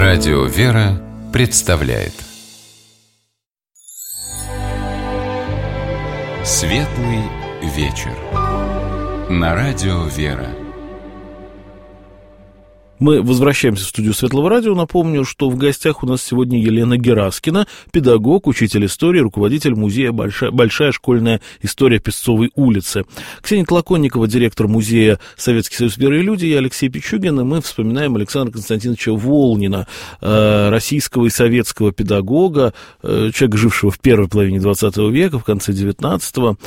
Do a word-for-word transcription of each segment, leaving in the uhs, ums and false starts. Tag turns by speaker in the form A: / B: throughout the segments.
A: Радио «Вера» представляет Светлый вечер на Радио «Вера».
B: Мы возвращаемся в студию Светлого радио. Напомню, что в гостях у нас сегодня Елена Гераскина, педагог, учитель истории, руководитель музея «Большая, Большая школьная история Песцовой улицы». Ксения Толоконникова, директор музея «Советский Союз, Вера и люди», я Алексей Пичугин, и мы вспоминаем Александра Константиновича Волнина, российского и советского педагога, человека, жившего в первой половине двадцатого века, в конце девятнадцатого.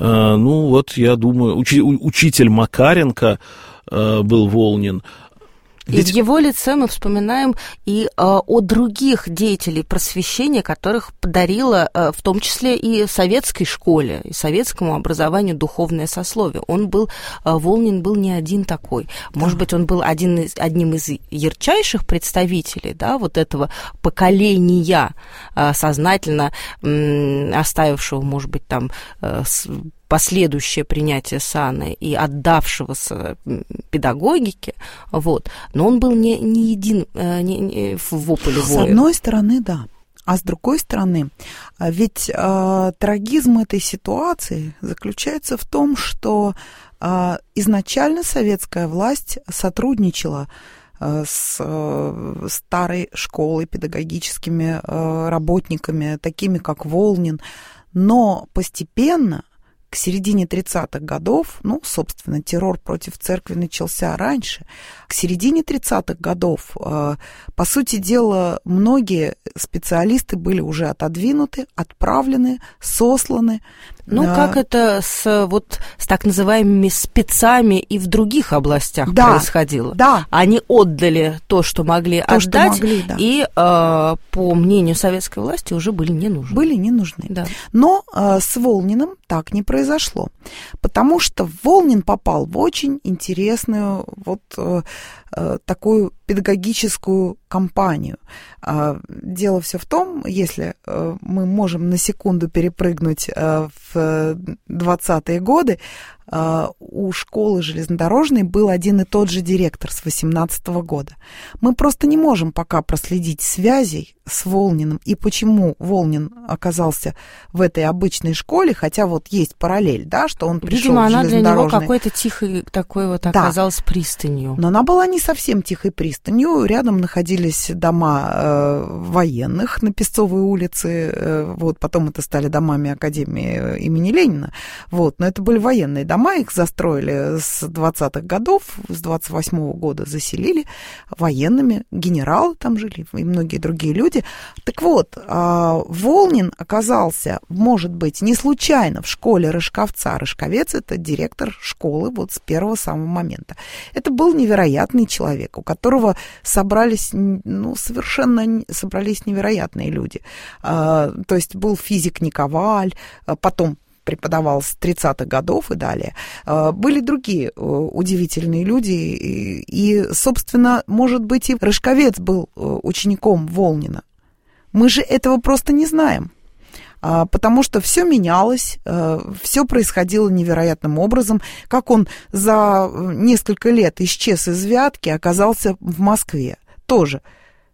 B: Ну вот, я думаю, учи, учитель Макаренко был Волнин.
C: И Ведь... в его лице мы вспоминаем и э, о других деятелей просвещения, которых подарила э, в том числе и советской школе, и советскому образованию духовное сословие. Он был, э, Волнин был не один такой. Да. Может быть, он был один из, одним из ярчайших представителей, да, вот этого поколения, э, сознательно э, оставившего, может быть, там... Э, с, последующее принятие саны и отдавшегося педагогике, вот, но он был не, не един не, не, в ополе воя.
D: С одной стороны, да, а с другой стороны, ведь э, трагизм этой ситуации заключается в том, что э, изначально советская власть сотрудничала э, с э, старой школой, педагогическими э, работниками, такими как Волнин, но постепенно к середине тридцатых годов, ну, собственно, террор против церкви начался раньше, к середине тридцатых годов, э, по сути дела, многие специалисты были уже отодвинуты, отправлены, сосланы.
C: Ну,
D: э,
C: как это с, вот, с так называемыми спецами и в других областях
D: да,
C: происходило?
D: Да.
C: Они отдали то, что могли
D: то,
C: отдать,
D: что могли, да.
C: и, э, по мнению советской власти, уже были не нужны.
D: Были не нужны.
C: Да.
D: Но э, с Волниным так не произошло. произошло, потому что Волнин попал в очень интересную вот э, э, такую педагогическую кампанию. Э, дело все в том, если э, мы можем на секунду перепрыгнуть э, в двадцатые годы, э, у школы железнодорожной был один и тот же директор с восемнадцатого года. Мы просто не можем пока проследить связей с Волниным и почему Волнин оказался в этой обычной школе, хотя вот есть параллель, да, что он пришел
C: Видимо,
D: в
C: она
D: железнодорожный.
C: для него какой-то тихой такой вот оказалась да. пристанью.
D: Но она была не совсем тихой пристанью. Рядом находились дома э, военных на Песцовой улице. Э, вот, потом это стали домами Академии имени Ленина. Вот, но это были военные дома. Их застроили с двадцатых годов. С двадцать восьмого года заселили военными. Генералы там жили и многие другие люди. Так вот, э, Волнин оказался, может быть, не случайно в школе Рыжковца. Рыжковец – это директор школы вот с первого самого момента. Это был невероятный человек, у которого собрались, ну, совершенно собрались невероятные люди. А, то есть был физик Никоваль, потом преподавал с тридцатых годов и далее. А, были другие удивительные люди, и, и, собственно, может быть, и Рыжковец был учеником Волнина. Мы же этого просто не знаем. Потому что все менялось, все происходило невероятным образом. Как он за несколько лет исчез из Вятки, оказался в Москве тоже.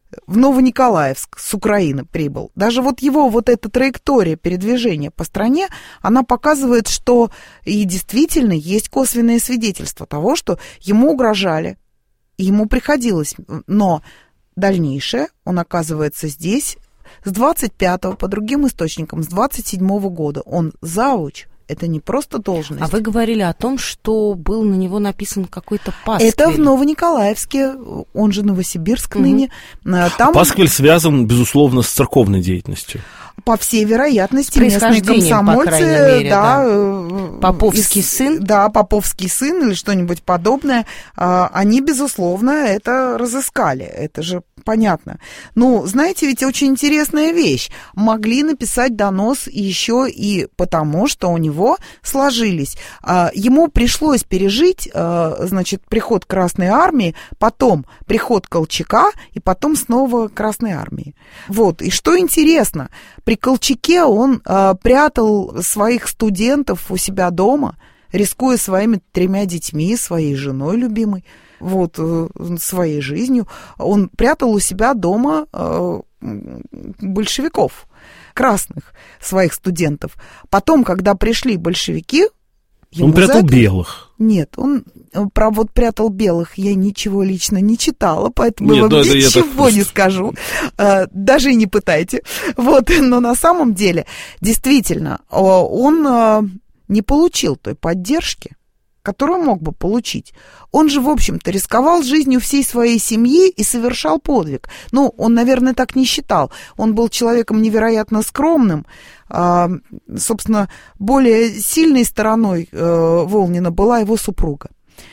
D: В Новониколаевск с Украины прибыл. Даже вот его вот эта траектория передвижения по стране, она показывает, что и действительно есть косвенное свидетельство того, что ему угрожали, ему приходилось. Но дальнейшее, он оказывается здесь. С двадцать пятого, по другим источникам, с двадцать седьмого года он завуч. Это не просто должность.
C: А вы говорили о том, что был на него написан какой-то пасквиль.
D: Это в Новониколаевске, он же Новосибирск угу. ныне. Там...
B: Пасквиль связан, безусловно, с церковной деятельностью.
D: По всей вероятности, местные комсомольцы,
C: мере,
D: да,
C: да. Поповский
D: из,
C: сын.
D: Да, Поповский сын или что-нибудь подобное, они, безусловно, это разыскали. Это же понятно. Ну, знаете, ведь очень интересная вещь. Могли написать донос еще и потому, что у него сложились. Ему пришлось пережить, значит, приход Красной Армии, потом приход Колчака и потом снова Красной Армии. Вот, и что интересно, при Колчаке он э, прятал своих студентов у себя дома, рискуя своими тремя детьми, своей женой любимой. вот, своей жизнью. Он прятал у себя дома большевиков, красных, своих студентов. Потом, когда пришли большевики...
B: Он прятал это... белых.
D: Нет, он про вот прятал белых я ничего лично не читала, поэтому Нет, я вам да, ничего не скажу. Даже и не пытайте. Вот, но на самом деле, действительно, он не получил той поддержки, которую мог бы получить. Он же, в общем-то, рисковал жизнью всей своей семьи и совершал подвиг. Ну, он, наверное, так не считал. Он был человеком невероятно скромным. А, собственно, более сильной стороной э, Волнина была его супруга.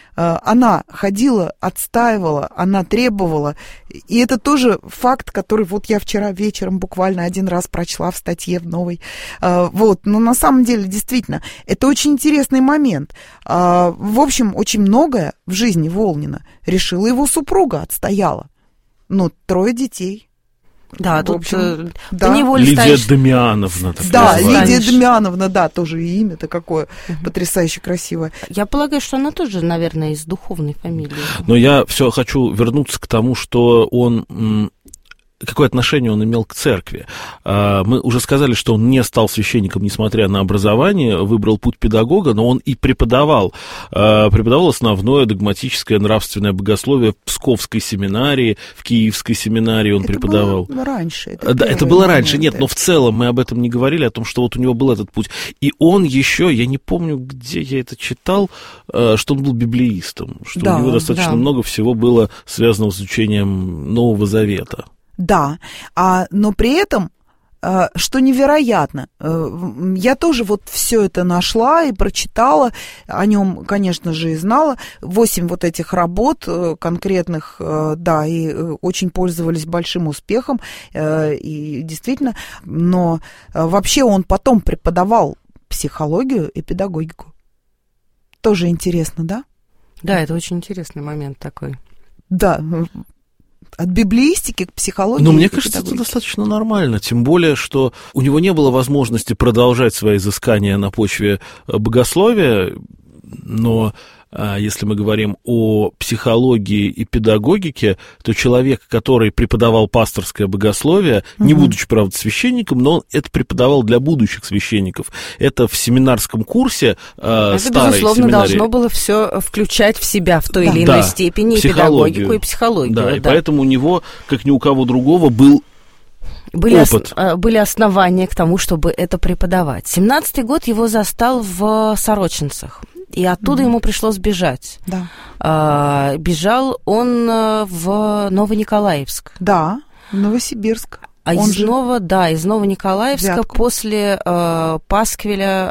D: Она ходила, отстаивала, она требовала. И это тоже факт, который вот я вчера вечером буквально один раз прочла в статье в новой. Вот. Но на самом деле, действительно, это очень интересный момент. В общем, очень многое в жизни Волнина решила его супруга, отстояла. Но трое детей.
C: Да,
D: в
C: тут
D: общем,
C: да.
B: Лидия
C: станешь...
B: Дамиановна.
D: Да, Лидия Дамиановна, да, тоже и имя-то какое угу. потрясающе красивое.
C: Я полагаю, что она тоже, наверное, из духовной фамилии.
B: Но я все хочу вернуться к тому, что он... Какое отношение он имел к церкви? Мы уже сказали, что он не стал священником, несмотря на образование, выбрал путь педагога, но он и преподавал. Преподавал основное догматическое нравственное богословие в Псковской семинарии, в Киевской семинарии он
D: это
B: преподавал.
D: Было раньше. Это
B: да, это было раньше, нет, но в целом мы об этом не говорили, о том, что вот у него был этот путь. И он еще, я не помню, где я это читал, что он был библеистом, что да, у него достаточно да. много всего было связано с изучением Нового Завета.
D: Да, а, но при этом, что невероятно, я тоже вот все это нашла и прочитала, о нем, конечно же, и знала, восемь вот этих работ конкретных, да, и очень пользовались большим успехом, и действительно, но вообще он потом преподавал психологию и педагогику. Тоже интересно, да?
C: Да, это очень интересный момент такой.
D: Да, от библеистики к психологии.
B: Но мне кажется, это достаточно нормально, тем более, что у него не было возможности продолжать свои изыскания на почве богословия, но если мы говорим о психологии и педагогике, то человек, который преподавал пасторское богословие, угу. не будучи, правда, священником, но он это преподавал для будущих священников. Это в семинарском курсе э,
C: это,
B: старой
C: безусловно,
B: семинарии.
C: Должно было все включать в себя в той да. или иной
B: да,
C: степени и педагогику, и психологию.
B: Да,
C: да.
B: и поэтому у него, как ни у кого другого, был
C: Были,
B: опыт.
C: ос- были основания к тому, чтобы это преподавать. семнадцатый год его застал в Сорочинцах. И оттуда mm-hmm. ему пришлось бежать.
D: Да.
C: А, бежал он в Новониколаевск.
D: Да, в Новосибирск.
C: А он из, же... Ново, да, из Новониколаевска Вятку. после э, Пасквиля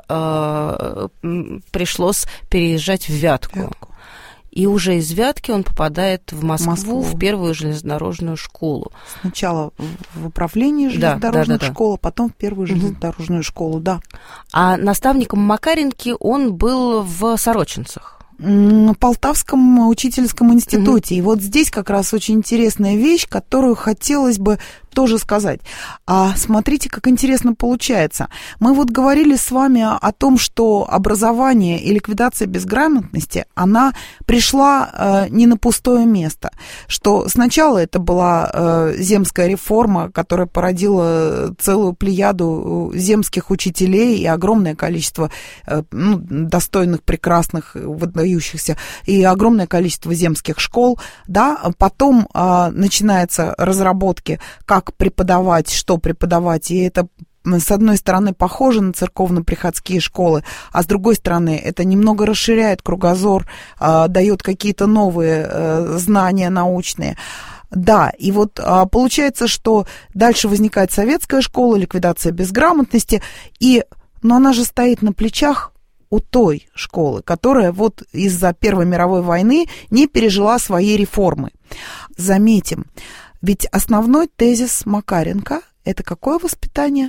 C: э, пришлось переезжать в Вятку. Вятку. И уже из Вятки он попадает в Москву, Москву. в первую железнодорожную школу.
D: Сначала в управлении железнодорожных да, да, да, школ, а потом в первую железнодорожную угу. школу, да.
C: А наставником Макаренки он был в Сорочинцах.
D: В Полтавском учительском институте. Угу. И вот здесь как раз очень интересная вещь, которую хотелось бы тоже сказать. А смотрите, как интересно получается. Мы вот говорили с вами о том, что образование и ликвидация безграмотности, она пришла э, не на пустое место. Что сначала это была э, земская реформа, которая породила целую плеяду земских учителей и огромное количество э, ну, достойных, прекрасных, выдающихся, и огромное количество земских школ. Да? Потом э, начинаются разработки, как преподавать, что преподавать, и это, с одной стороны, похоже на церковно-приходские школы, а с другой стороны, это немного расширяет кругозор, э, дает какие-то новые э, знания научные. Да, и вот а, получается, что дальше возникает советская школа, ликвидация безграмотности, и, но она же стоит на плечах у той школы, которая вот из-за Первой мировой войны не пережила своей реформы. Заметим, ведь основной тезис Макаренко – это какое воспитание?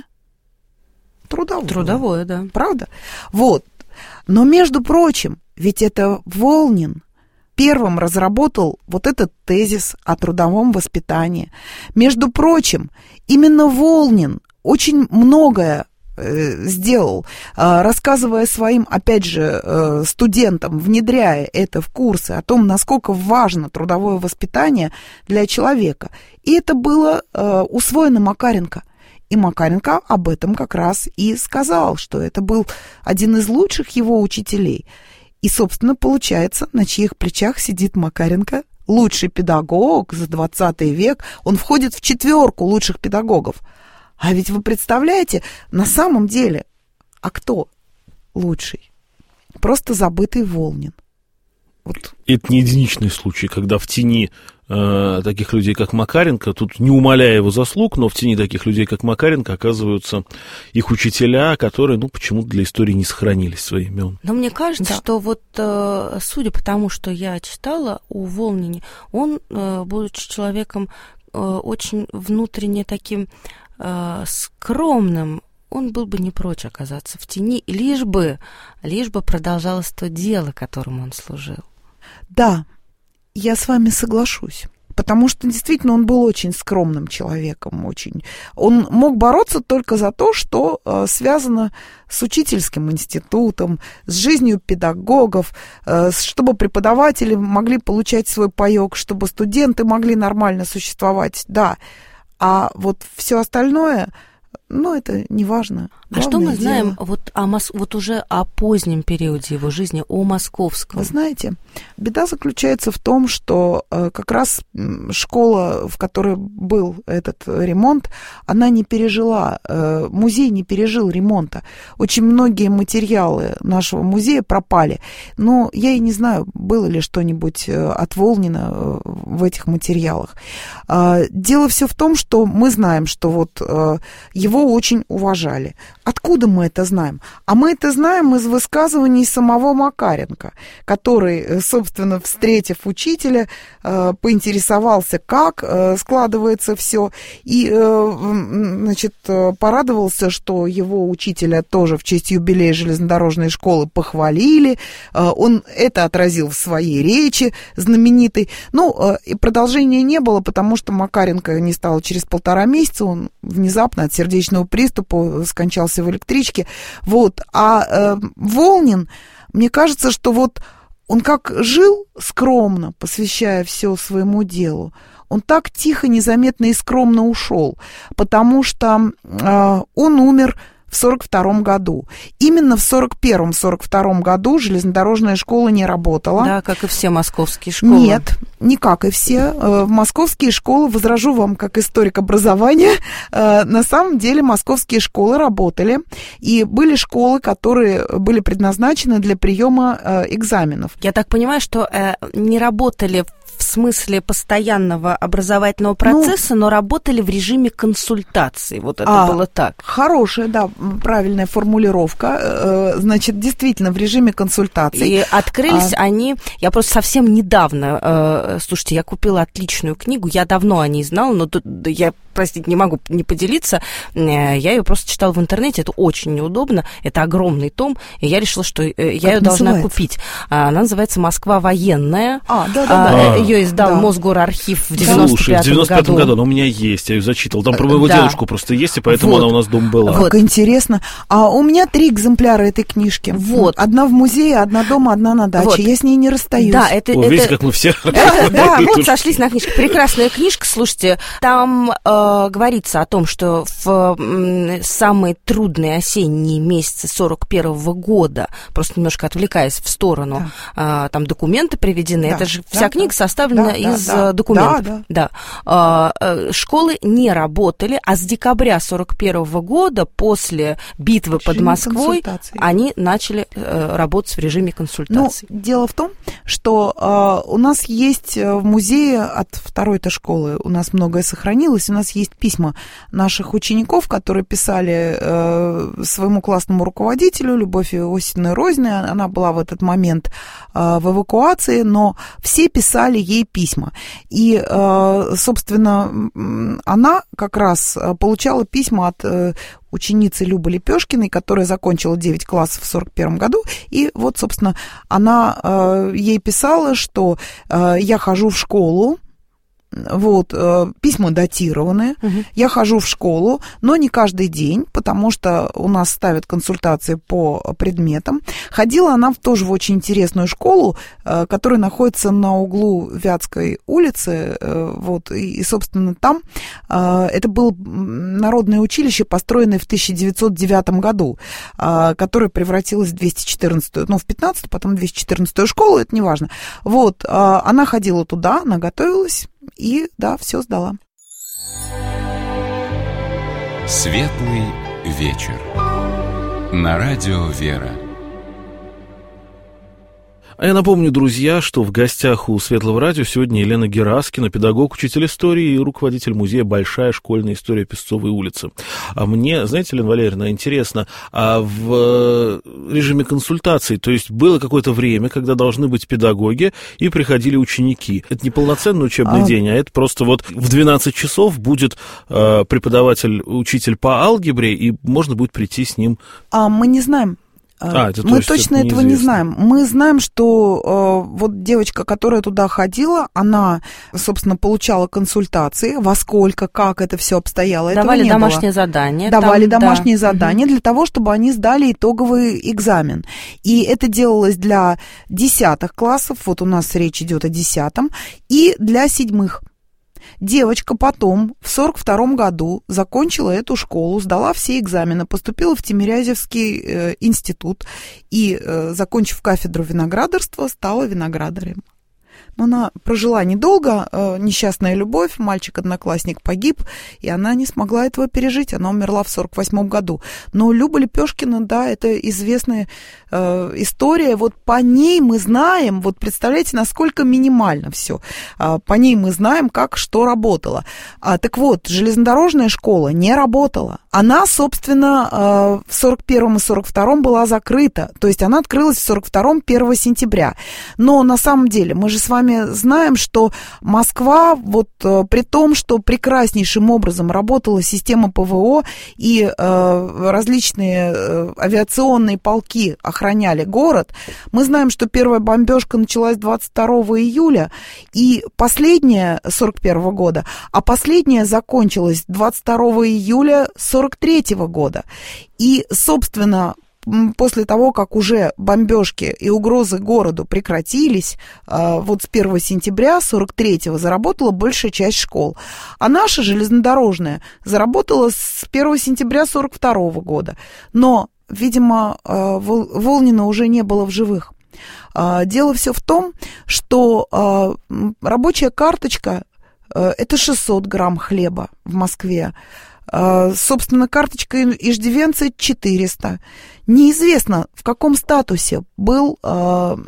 D: Трудовое.
C: Трудовое, да.
D: Правда? Вот. Но, между прочим, ведь это Волнин первым разработал вот этот тезис о трудовом воспитании. Между прочим, именно Волнин очень многое сделал, рассказывая своим, опять же, студентам, внедряя это в курсы о том, насколько важно трудовое воспитание для человека. И это было усвоено Макаренко. И Макаренко об этом как раз и сказал, что это был один из лучших его учителей. И, собственно, получается, на чьих плечах сидит Макаренко, лучший педагог за двадцатый век, он входит в четверку лучших педагогов. А ведь вы представляете, на самом деле, а кто лучший? Просто забытый Волнин. Вот.
B: Это не единичный случай, когда в тени э, таких людей, как Макаренко, тут не умаляя его заслуг, но в тени таких людей, как Макаренко, оказываются их учителя, которые, ну, почему-то для истории не сохранились свои имен.
C: Но мне кажется,
D: да.
C: что вот, э, судя по тому, что я читала о Волнине, он, э, будучи человеком э, очень внутренне таким э, скромным, он был бы не прочь оказаться в тени, лишь бы, лишь бы продолжалось то дело, которому он служил.
D: Да, я с вами соглашусь. Потому что действительно он был очень скромным человеком, очень. Он мог бороться только за то, что э, связано с учительским институтом, с жизнью педагогов, э, чтобы преподаватели могли получать свой паёк, чтобы студенты могли нормально существовать, да. А вот все остальное, ну, это не важно.
C: А что мы
D: дело...
C: знаем вот, о Мос... вот уже о позднем периоде его жизни, о московском?
D: Вы знаете, беда заключается в том, что э, как раз школа, в которой был этот ремонт, она не пережила, э, музей не пережил ремонта. Очень многие материалы нашего музея пропали. Но я и не знаю, было ли что-нибудь от Волнина э, в этих материалах. Э, дело все в том, что мы знаем, что вот э, его очень уважали. Откуда мы это знаем? А мы это знаем из высказываний самого Макаренко, который, собственно, встретив учителя, поинтересовался, как складывается все, и, значит, порадовался, что его учителя тоже в честь юбилея железнодорожной школы похвалили. Он это отразил в своей речи знаменитой. Ну, и продолжения не было, потому что Макаренко не стало через полтора месяца, он внезапно от сердечного приступа скончался в электричке, вот, а э, Волнин, мне кажется, что вот он как жил скромно, посвящая все своему делу, он так тихо, незаметно и скромно ушел, потому что э, он умер в сорок втором году. Именно в сорок первом — сорок втором году железнодорожная школа не работала.
C: Да, как и все московские школы.
D: Нет, не как и все. В московские школы, возражу вам как историк образования, на самом деле московские школы работали. И были школы, которые были предназначены для приема экзаменов.
C: Я так понимаю, что э, не работали в смысле постоянного образовательного процесса, ну, но работали в режиме консультации. Вот это а, было так.
D: Хорошая, да, правильная формулировка. Значит, действительно, в режиме консультации.
C: И открылись а... они... Я просто совсем недавно... Слушайте, я купила отличную книгу, я давно о ней знала, но тут я, простите, не могу не поделиться. Я ее просто читала в интернете, это очень неудобно, это огромный том, и я решила, что я как ее должна называется? купить. Она называется «Москва военная».
D: А, да-да-да.
C: Ее издал да. Мосгорархив в девяносто пятом году.
B: Слушай, в девяносто пятом году она у меня есть, я ее зачитал. Там про моего да. дедушку просто есть, и поэтому вот. она у нас дома была.
D: Как вот. интересно. А у меня три экземпляра этой книжки. Вот. Одна в музее, одна дома, одна на даче. Вот. Я с ней не расстаюсь.
C: Да, это...
B: О,
C: это...
B: Видите, как мы все...
C: Да, вот сошлись на книжке. Прекрасная книжка, слушайте. Там э, говорится о том, что в э, самые трудные осенние месяцы сорок первого года, просто немножко отвлекаясь в сторону, да. э, там документы приведены. Да. Это же да, вся да. книга составлена да, из да, документов. Да, да. Да. Э, школы не работали, а с декабря сорок первого года, после битвы под Москвой, они начали э, работать в режиме консультаций.
D: Ну, дело в том, что э, у нас есть в музее от второй-то школы, у нас многое сохранилось, у нас есть письма наших учеников, которые писали э, своему классному руководителю, Любовь Иосифовне Розиной, она была в этот момент э, в эвакуации, но все писали ей письма. И, э, собственно, она как раз получала письма от э, ученицы Любы Лепешкиной, которая закончила девять классов в сорок первом году, и вот, собственно, она э, ей писала, что э, я хожу в школу, Вот, письма датированные. Угу. Я хожу в школу, но не каждый день, потому что у нас ставят консультации по предметам. Ходила она тоже в очень интересную школу, которая находится на углу Вятской улицы. Вот, и, собственно, там это было народное училище, построенное в тысяча девятьсот девятом году, которое превратилось в двести четырнадцатую, ну, в пятнадцатую, потом двести четырнадцатую школу, это не важно. Вот, она ходила туда, она готовилась. И, да, все сдала.
A: Светлый вечер. На радио «Вера».
B: А я напомню, друзья, что в гостях у Светлого радио сегодня Елена Гераскина, педагог, учитель истории и руководитель музея «Большая школьная история Песцовой улицы». А мне, знаете, Елена Валерьевна, интересно, а в режиме консультаций, то есть было какое-то время, когда должны быть педагоги и приходили ученики. Это не полноценный учебный а... день, а это просто вот в двенадцать часов будет э, преподаватель, учитель по алгебре, и можно будет прийти с ним.
D: А мы не знаем. А, это, мы то точно это этого не знаем. Мы знаем, что э, вот девочка, которая туда ходила, она, собственно, получала консультации, во сколько, как это все обстояло.
C: Давали
D: этого не
C: домашние
D: было.
C: задания.
D: Давали
C: там,
D: домашние
C: да.
D: задания для того, чтобы они сдали итоговый экзамен. И это делалось для десятых классов, вот у нас речь идет о десятом, и для седьмых. Девочка потом в сорок втором году закончила эту школу, сдала все экзамены, поступила в Тимирязевский э, институт и, э, закончив кафедру виноградарства, стала виноградарем. Но она прожила недолго, э, несчастная любовь, мальчик-одноклассник погиб, и она не смогла этого пережить, она умерла в сорок восьмом году. Но Люба Лепешкина, да, это известная э, история, вот по ней мы знаем, вот представляете, насколько минимально все, э, по ней мы знаем, как что работало. А, так вот, железнодорожная школа не работала. Она, собственно, э, в сорок первом и сорок втором была закрыта, то есть она открылась в сорок втором первого сентября. Но на самом деле мы же с вами знаем, что Москва, вот э, при том, что прекраснейшим образом работала система ПВО и э, различные э, авиационные полки охраняли город, мы знаем, что первая бомбежка началась двадцать второго июля, и последняя сорок первого года, а последняя закончилась двадцать второго июля сорок третьего года. И, собственно, после того, как уже бомбежки и угрозы городу прекратились, вот с первого сентября сорок третьего заработала большая часть школ. А наша железнодорожная заработала с первого сентября сорок второго года. Но, видимо, Волнина уже не было в живых. Дело все в том, что рабочая карточка – это шестьсот грамм хлеба в Москве. Собственно, карточка иждивенца четыреста. Неизвестно, в каком статусе был э,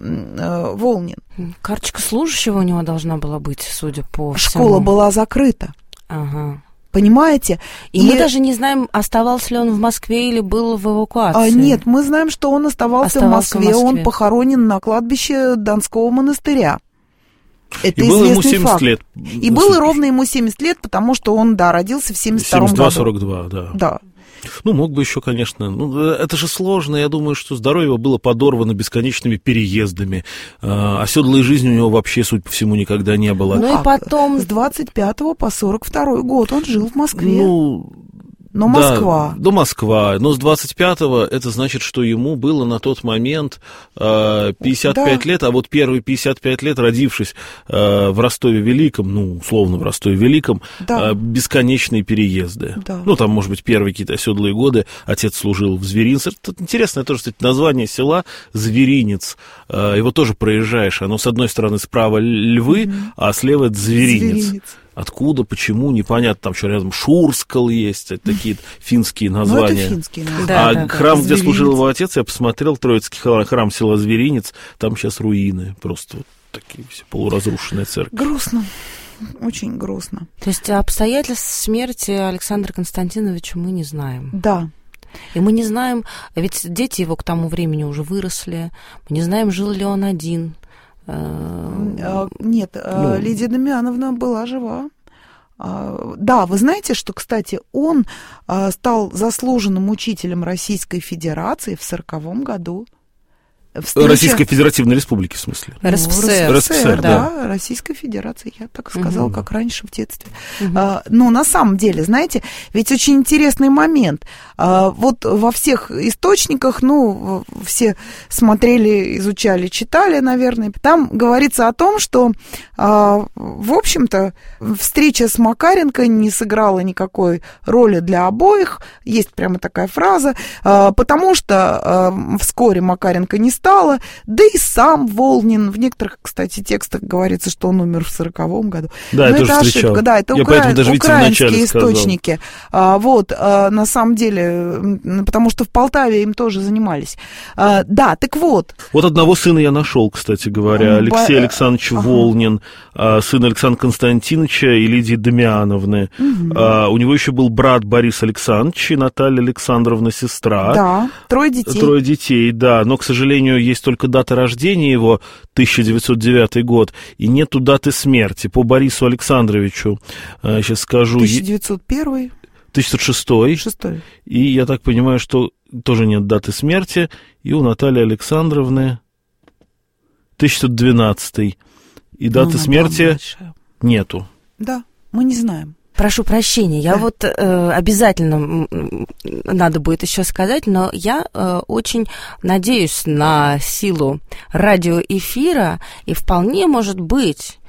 D: э, Волнин.
C: Карточка служащего у него должна была быть, судя по всему.
D: Школа была закрыта.
C: Ага.
D: Понимаете?
C: И, и мы даже не знаем, оставался ли он в Москве или был в эвакуации.
D: А, нет, мы знаем, что он оставался, оставался в, Москве. в Москве. Он похоронен на кладбище Донского монастыря. Это
B: и было ему семьдесят
D: факт.
B: лет.
D: И было ровно ему семьдесят лет, потому что он, да, родился в семьдесят втором году.
B: семьдесят два сорок два, да.
D: Да.
B: Ну, мог бы еще, конечно. Ну, это же сложно. Я думаю, что здоровье его было подорвано бесконечными переездами. А оседлой жизни у него вообще, судя по всему, никогда не было.
C: Ну, и потом...
D: С двадцать пятого по сорок второй год он жил в Москве.
B: Ну...
D: Но Москва.
B: Да, до Москва. Но с двадцать пятого это значит, что ему было на тот момент э, пятьдесят пять да. лет, а вот первые пятьдесят пять лет, родившись э, в Ростове-Великом, ну, условно в Ростове-Великом, да. э, бесконечные переезды. Да. Ну, там, может быть, первые какие-то оседлые годы. Отец служил в Зверинце. Это интересное тоже, кстати, название села Зверинец. Э, его тоже проезжаешь. Оно, с одной стороны, справа Львы, mm-hmm. а слева это Зверинец. Зверинец. Откуда, почему, непонятно. Там еще рядом Шурскал есть, такие финские названия.
D: Ну, это финские названия.
B: Да,
D: а
B: да, храм, да. где служил его отец, я посмотрел, Троицкий храм, храм села Зверинец, там сейчас руины, просто вот такие все полуразрушенные церкви.
D: Грустно, очень грустно.
C: То есть обстоятельств смерти Александра Константиновича мы не знаем.
D: Да.
C: И мы не знаем, ведь дети его к тому времени уже выросли, мы не знаем, жил ли он один.
D: Нет, ну, Лидия Дамиановна была жива. Да, вы знаете, что, кстати, он стал заслуженным учителем Российской Федерации в сороковом году. встреча...
B: Российской Федеративной Республики, в смысле?
C: РСФСР.
B: РСФСР,
D: да.
B: да.
D: Российской Федерации, я так сказала,
C: Угу.
D: как раньше в детстве.
C: Угу.
D: А, ну, на самом деле, знаете, ведь очень интересный момент. А, вот во всех источниках, ну, все смотрели, изучали, читали, наверное, там говорится о том, что, а, в общем-то, встреча с Макаренко не сыграла никакой роли для обоих. Есть прямо такая фраза. А, потому что а, вскоре Макаренко не стало, да и сам Волнин, в некоторых, кстати, текстах говорится, что он умер в сороковом году.
B: Да,
D: Но
B: я тоже
D: это
B: встречал.
D: ошибка, да, это
B: Я
D: укра...
B: поэтому даже, видите,
D: украинские
B: вначале сказал.
D: источники. А, вот, а, на самом деле, потому что в Полтаве им тоже занимались. А, да, так вот.
B: Вот одного сына я нашел, кстати говоря,
D: Б...
B: Алексей Александрович
D: ага.
B: Волнин, сын Александра Константиновича и Лидии Дамиановны. Угу. А, у него еще был брат Борис Александрович и Наталья Александровна, сестра.
D: Да, трое детей.
B: Трое детей, да, но, к сожалению, есть только дата рождения его, тысяча девятьсот девятый год, и нету даты смерти. По Борису Александровичу, сейчас скажу...
D: тысяча девятьсот первый.
B: тысяча девятьсот шестой.
D: Шестой.
B: И я так понимаю, что тоже нет даты смерти. И у Натальи Александровны тысяча девятьсот двенадцатый. И даты
D: ну,
B: смерти нету.
D: Да, мы не знаем.
C: Прошу прощения, я
D: да.
C: вот э, обязательно надо будет еще сказать, но я э, очень надеюсь на силу радиоэфира, и вполне может быть,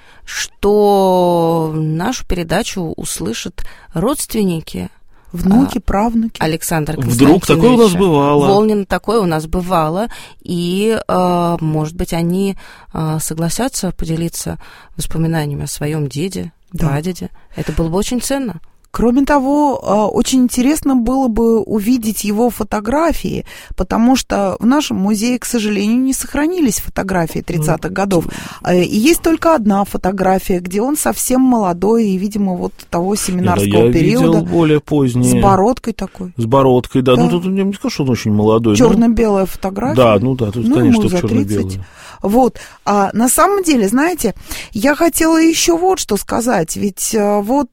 C: что нашу передачу услышат родственники.
D: Внуки, правнуки.
C: Александр Константиновича.
B: Вдруг такое у нас бывало.
C: Волнин, такое у нас бывало. И, э, может быть, они э, согласятся поделиться воспоминаниями о своем деде,
D: да.
C: прадеде. Это было бы очень ценно.
D: Кроме того, очень интересно было бы увидеть его фотографии, потому что в нашем музее, к сожалению, не сохранились фотографии тридцатых годов. И есть только одна фотография, где он совсем молодой, и, видимо, вот того семинарского
B: я
D: периода.
B: Видел более позднее.
D: С бородкой такой.
B: С бородкой, да.
D: да.
B: Ну, тут я не скажу, что он очень молодой.
D: Черно-белая ну, фотография.
B: Да, ну да, тут,
D: ну,
B: конечно,
D: ему за
B: черно-белая.
D: Вот. А на самом деле, знаете, я хотела еще вот что сказать. Ведь вот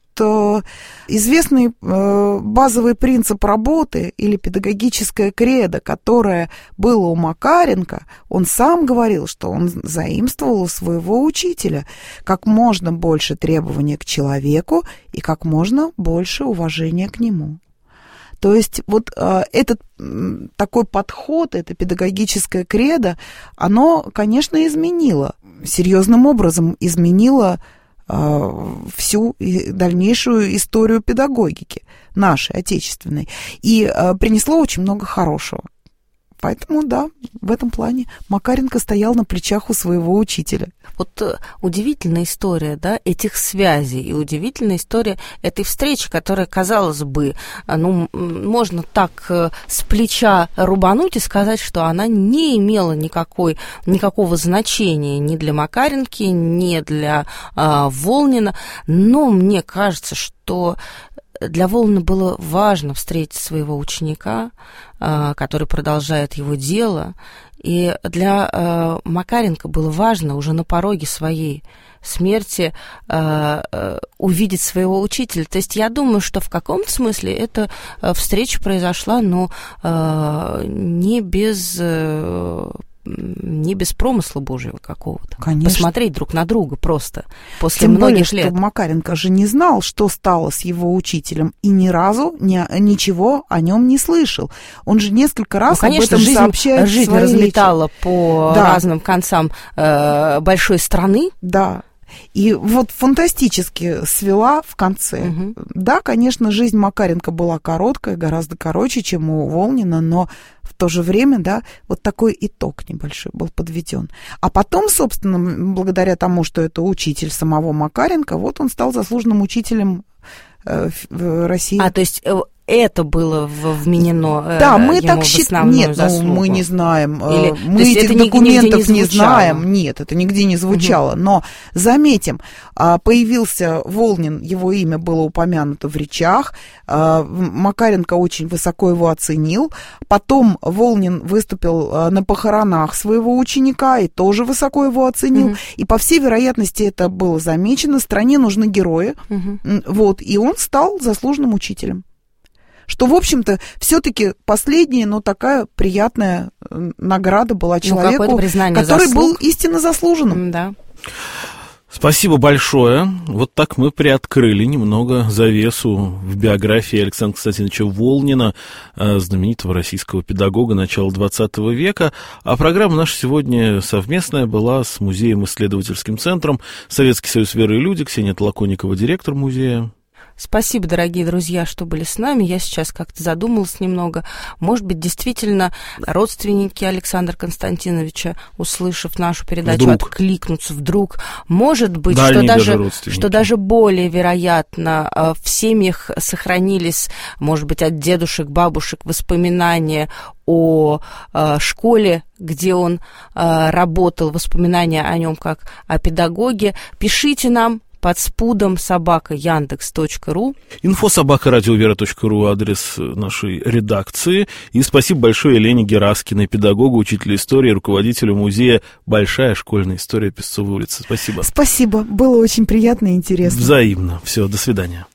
D: известный базовый принцип работы или педагогическая кредо, которое было у Макаренко, он сам говорил, что он заимствовал у своего учителя как можно больше требований к человеку и как можно больше уважения к нему. То есть вот э, этот э, такой подход, это педагогическое кредо, оно, конечно, изменило, серьезным образом изменило э, всю дальнейшую историю педагогики нашей, отечественной, и э, принесло очень много хорошего. Поэтому, да, в этом плане Макаренко стоял на плечах у своего учителя.
C: Вот э, удивительная история, да, этих связей, и удивительная история этой встречи, которая, казалось бы, ну, можно так э, с плеча рубануть и сказать, что она не имела никакой, никакого значения ни для Макаренки, ни для э, Волнина, но мне кажется, что для Волнина было важно встретить своего ученика, который продолжает его дело, и для Макаренко было важно уже на пороге своей смерти увидеть своего учителя. То есть я думаю, что в каком-то смысле эта встреча произошла, но не без... не без промысла Божьего какого-то.
D: Конечно.
C: Посмотреть друг на друга просто после
D: Тем
C: многих
D: более,
C: лет.
D: что Макаренко же не знал, что стало с его учителем, и ни разу ни, ничего о нем не слышал. Он же несколько раз
C: ну, конечно,
D: об этом
C: жизнь,
D: сообщает
C: жизнь
D: в своей
C: разметала
D: речи.
C: по
D: да.
C: разным концам э, большой страны.
D: Да. И вот фантастически свела в конце.
C: Угу.
D: Да, конечно, жизнь Макаренко была короткая, гораздо короче, чем у Волнина, но в то же время, да, вот такой итог небольшой был подведен. А потом, собственно, благодаря тому, что это учитель самого Макаренко, вот он стал заслуженным учителем э, в России.
C: А, то есть... это было вменено
D: да, мы
C: ему
D: так
C: в
D: считаем. Нет, ну, мы не знаем.
C: Или,
D: мы этих документов не, не знаем. Нет, это нигде не звучало. Угу. Но заметим, появился Волнин, его имя было упомянуто в речах. Макаренко очень высоко его оценил. Потом Волнин выступил на похоронах своего ученика и тоже высоко его оценил. Угу. И по всей вероятности это было замечено. Стране нужны герои. Угу. Вот, и он стал заслуженным учителем. что, в общем-то, все-таки последняя, но такая приятная награда была человеку,
C: ну,
D: который
C: заслуг.
D: был истинно заслуженным.
C: Да.
B: Спасибо большое. Вот так мы приоткрыли немного завесу в биографии Александра Константиновича Волнина, знаменитого российского педагога начала двадцатого века. А программа наша сегодня совместная была с Музеем-исследовательским центром Советский союз веры и люди. Ксения Толоконникова, директор музея.
C: Спасибо, дорогие друзья, что были с нами. Я сейчас как-то задумалась немного. Может быть, действительно, родственники Александра Константиновича, услышав нашу передачу,
B: вдруг.
C: откликнутся вдруг. Может быть, что
B: Дальние
C: даже,
B: даже
C: что даже более вероятно, в семьях сохранились, может быть, от дедушек, бабушек воспоминания о э, школе, где он э, работал, воспоминания о нем как о педагоге. Пишите нам под спудом собака яндекс точка ру.
B: Инфо собака радиовера точка ру адрес нашей редакции. И спасибо большое Елене Гераскиной, педагогу, учителю истории, руководителю музея «Большая школьная история Песцовой улицы». Спасибо.
D: Спасибо, было очень приятно и интересно.
B: Взаимно. Все, до свидания.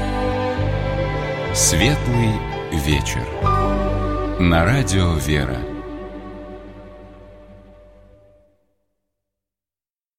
A: Светлый вечер. На радио «Вера».